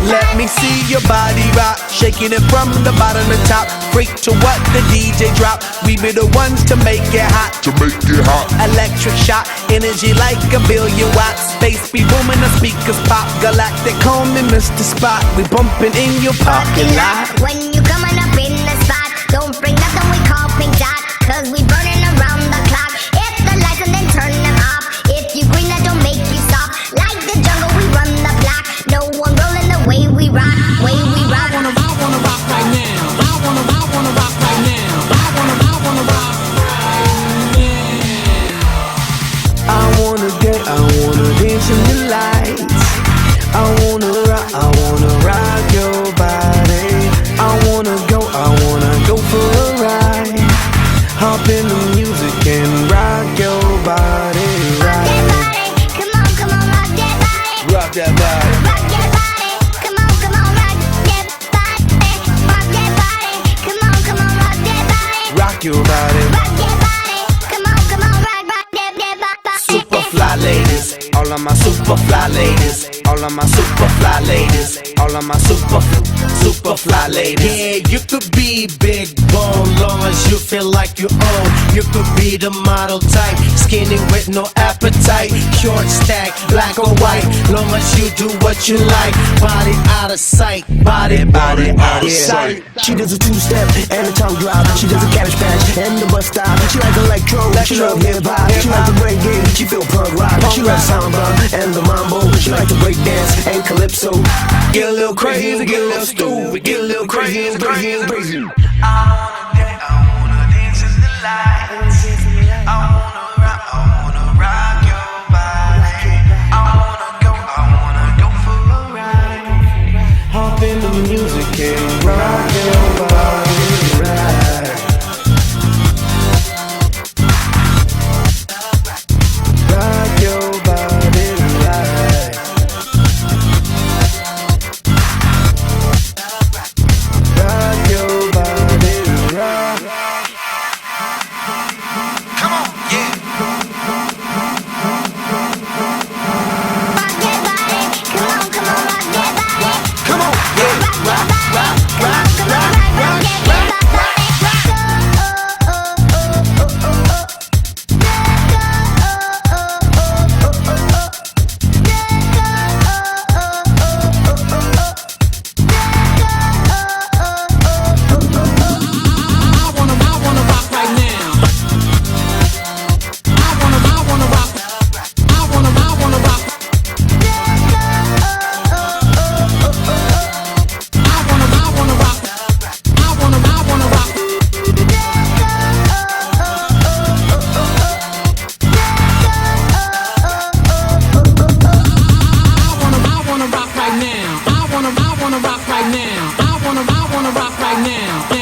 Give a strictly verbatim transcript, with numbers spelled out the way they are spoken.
Let me see your body rock, shaking it from the bottom to top. Freak to what the D J drop. We be the ones to make it hot. To make it hot. Electric shock, energy like a billion watts. Space be booming, the speakers pop. Galactic, call me Mister Spot. We bumping in your parking lot. When you coming up in the spot, don't bring nothing we call pink dot, cause we burning around the clock. Hit the lights and then turn them off. If you green, that don't make you stop. Like the jungle, we run the block. No one rolling the way we rock, way we rock. I wanna, I wanna rock right now. I wanna, I wanna rock right now. I wanna, I wanna rock right now. I wanna get, I wanna dance in the lights. I wanna rock, I wanna rock your body. I wanna go, I wanna go for a ride. Hop in the music and rock your body, Rock that right. body, come on, come on, rock that body. Rock that body. Rock that body, come on, come on, rock that body. Rock that body, come on, come on, rock that body. Rock your body. Rock that body, come on, come on, rock, rock that, that, rock, rock. Super fly ladies, all of my super fly ladies, all of my super fly ladies, all of my super, super fly ladies. Yeah, you could be big bone, long as you feel like you own. You could be the model type, skinny with no appetite, short stack, black or white, long as you do what you like. Body out of sight, body, body out of sight. She does a two-step and a tongue drop. She does a cabbage patch and the bus stop. She like electro, she love hip-hop. She like to break it, she feel punk rock. She loves samba and the mambo. She like to break dance and calypso. Get a little crazy, get a little stupid, get a little crazy, crazy, crazy. I wanna get, I wanna dance in the lights. I wanna rock, I wanna rock your body. I wanna go, I wanna go for a ride. Hop in the music and rock your body, right. Rock your body, right. Rock your body, right. Come on, yeah. Rock that body, come on, come on, rock that body. Come on, yeah. Rock that body, come on, come on, rock, rock that, that, body. Oh, oh, oh, oh, oh, oh. I wanna, I wanna rock right now. I wanna, I wanna rock. I wanna, I wanna rock. I wanna, I wanna rock. I wanna, I wanna rock. I wanna, I wanna rock right now. I wanna, I wanna rock right now. I wanna, I wanna rock right now.